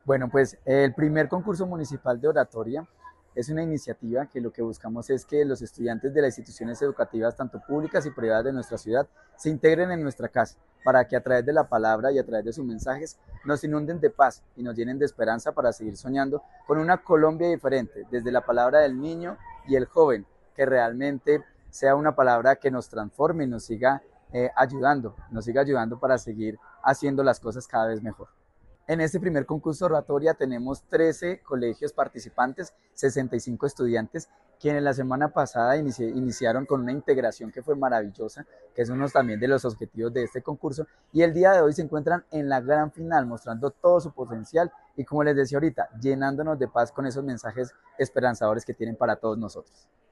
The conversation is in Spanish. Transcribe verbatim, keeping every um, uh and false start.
Bueno, pues el primer concurso municipal de oratoria es una iniciativa que lo que buscamos es que los estudiantes de las instituciones educativas, tanto públicas y privadas de nuestra ciudad, se integren en nuestra casa para que a través de la palabra y a través de sus mensajes nos inunden de paz y nos llenen de esperanza para seguir soñando con una Colombia diferente, desde la palabra del niño y el joven, que realmente sea una palabra que nos transforme y nos siga eh, ayudando, nos siga ayudando para seguir haciendo las cosas cada vez mejor. En este primer concurso de oratoria tenemos trece colegios participantes, sesenta y cinco estudiantes, quienes la semana pasada inici iniciaron con una integración que fue maravillosa, que es uno también de los objetivos de este concurso, y el día de hoy se encuentran en la gran final, mostrando todo su potencial y, como les decía ahorita, llenándonos de paz con esos mensajes esperanzadores que tienen para todos nosotros.